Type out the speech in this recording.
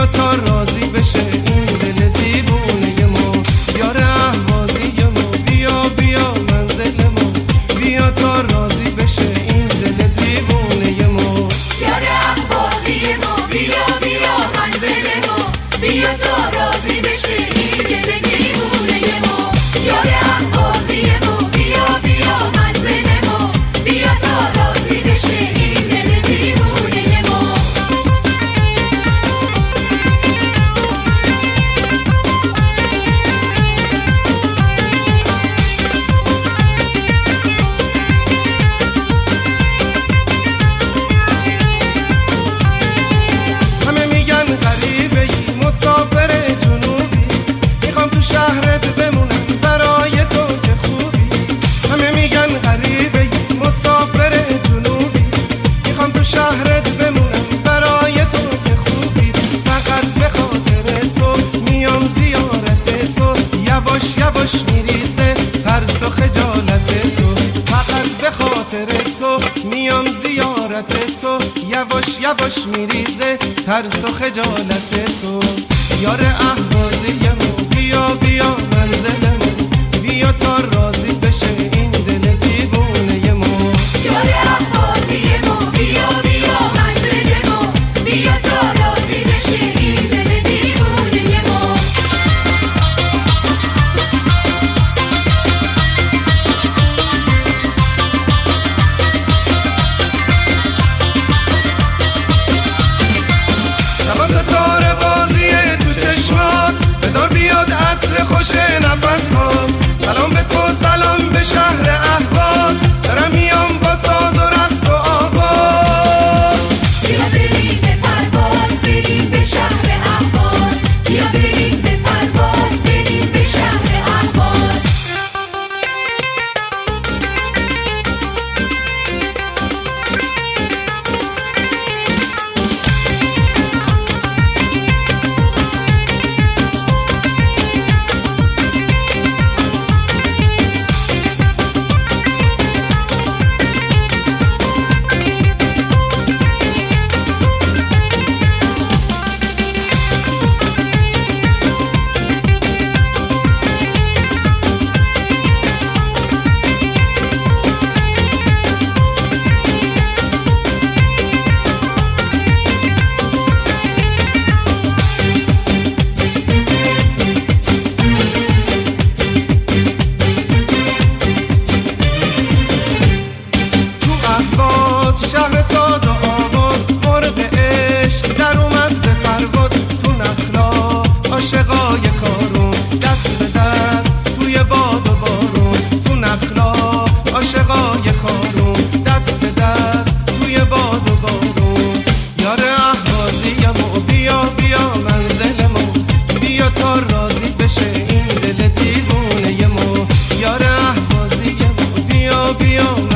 بیا تا راضی بشه این دل دیوونه ما. یار اهوازی ما بیا بیا منزل ما، بیا تا راضی بشه این دل دیوونه ما. یار اهوازی ما بیا بیا منزل ما، بیا تا راضی بشه این دل دیوونه ما. یار اهوازی ما بیا بیا منزل ما، بیا تا راضی بشه این دل دیوونه ما. همه میگن غریبه ای مسافر جنوبی، میخوام تو شهرت بمونم برای تو که خوبی. همه میگن غریبه ای مسافر جنوبی، میخوام تو شهرت بمونم برای تو که خوبی. فقط به خاطر تو میام زیارت تو، یواش یواش میریزه ترس و خجالت تو. فقط به خاطر تو میام زیارت تو، یواش یواش میریزه ترس و خجالت تو. یار اهوازی ما بیا بیا منزل ما، بیا تا راضی بشه این دل دیوونه ما. یار اهوازی ما بیا بیا منزل ما، بیا تا راضی بشه این دل دیوونه ما. شبا ستاره بازیه تو چشمات، بذار بیاد عطر خوش نفس ها. سلام به تو سلام به شهر اهواز، دارم میام با ساز و رقص و آواز. بیا بریم به پرواز بریم به شهر اهواز، بیا بریم به پرواز بریم به شهر اهواز. شهر ساز و آواز، مرغ عشق در اومد به پرواز. تو نخلا عاشقای کارون، دست به دست توی باد و بارون. تو نخلا عاشقای کارون، دست به دست توی باد و بارون. یار اهوازی ما بیا بیا منزل ما، بیا تا راضی بشه این دل دیوونه ما. یار اهوازی ما بیا بیا